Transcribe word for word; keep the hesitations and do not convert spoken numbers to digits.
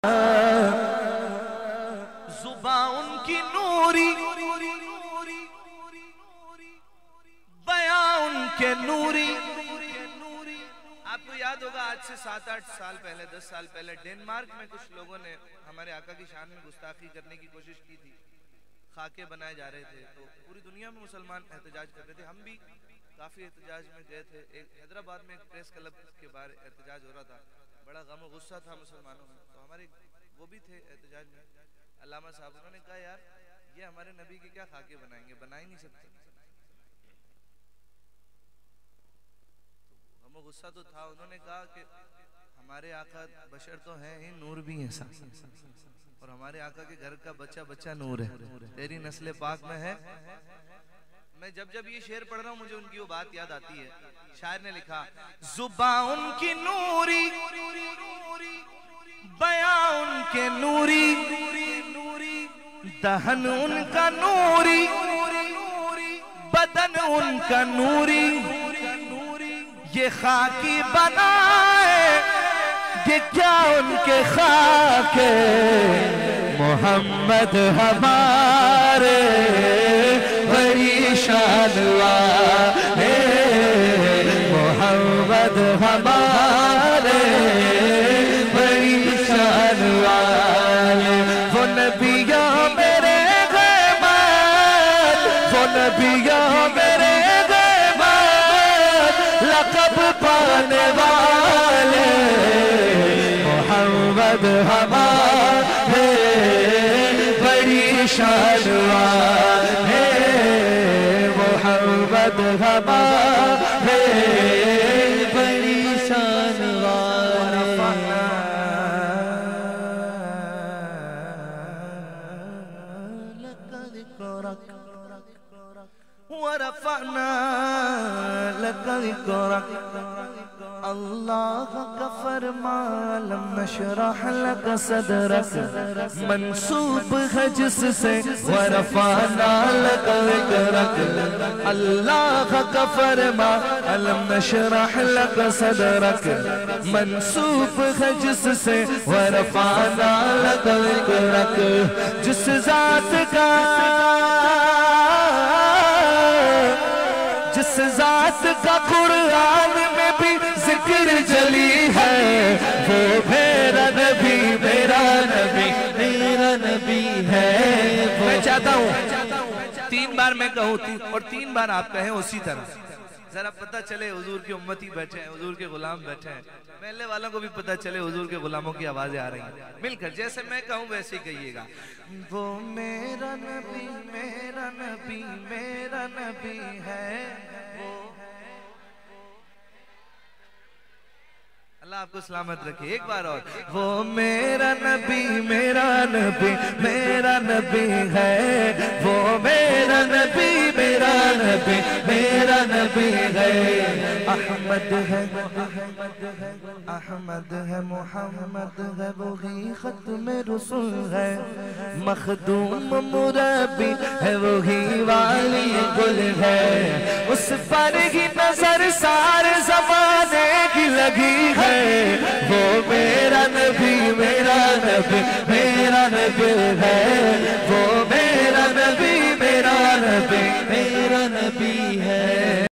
زباں ان کی نوری، بیاں ان کے نوری۔ آپ کو یاد ہوگا آج سے سات آٹھ سال پہلے، دس سال پہلے ڈینمارک میں کچھ لوگوں نے ہمارے آقا کی شان میں گستاخی کرنے کی کوشش کی تھی، خاکے بنائے جا رہے تھے، تو پوری دنیا میں مسلمان احتجاج کر رہے تھے، ہم بھی کافی احتجاج میں گئے تھے۔ ایک حیدرآباد میں ایک پریس کلب کے باہر احتجاج ہو رہا تھا، بڑا غم و غصہ تھا مسلمانوں میں، تو ہمارے وہ بھی تھے احتجاج میں، علامہ صاحب، انہوں نے کہا یار یہ ہمارے نبی کے کیا خاکے بنائیں گے، بنا ہی نہیں سکتے۔ غم و غصہ تو تھا، انہوں نے کہا کہ ہمارے آقا بشر تو ہیں ہی، نور بھی ہیں ساتھ، اور ہمارے آقا کے گھر کا بچہ بچہ نور ہے، تیری نسل پاک میں ہے۔ میں جب جب یہ شعر پڑھ رہا ہوں مجھے ان کی وہ بات یاد آتی ہے، شاعر نے لکھا زباں ان کی نوری، بیاں ان کے نوری، دہن ان کا نوری، بدن ان کا نوری، یہ خاکی بنائے یہ کیا ان کے خاکے، محمد ہمارے بڑی شان والے، محمد ہمارے بڑی شان والے، وہ نبیوں میرے غیبت، وہ نبیوں میرے غیبت، لقب پانے والے، محمد ہمارے بڑی شان والے، محمد ہمارے بڑی شان والے۔ ورفعنا لك ذكرك، اللہ کا فرما لم نشرح لك صدرك، منصوب ہے جس سے ورفعنا لك ذكرك، اللہ کا فرما لم نشرح لك صدرك، منصوب ہے جس سے ورفعنا لك ذكرك، جس ذات کا جس ذات کا قرآن میں بھی ذکر جلی ہے، وہ میرا نبی میرا نبی میرا نبی ہے۔ میں چاہتا ہوں تین بار میں کہوں اور تین بار آپ کہیں اسی طرح، ذرا پتہ چلے حضور کی امتی بیٹھے ہیں، حضور کے غلام بیٹھے ہیں، محلے والوں کو بھی پتہ چلے حضور کے غلاموں کی آوازیں آ رہی ہیں، مل کر جیسے میں کہوں ویسے ہی کہیے گا۔ وہ میرا نبی میرا نبی میرا نبی ہے، وہ اللہ آپ کو سلامت رکھے۔ ایک بار اور، وہ میرا نبی میرا نبی میرا نبی ہے، وہ میرا نبی میرا نبی میرا نبی ہے، احمد ہے احمد ہے محمد ہے، وہی ختم رسول ہے، مخدوم مربی ہے، وہی والی گل ہے، اس پر ہی نظر سارے زمانے کی لگی ہے، وہ میرا نبی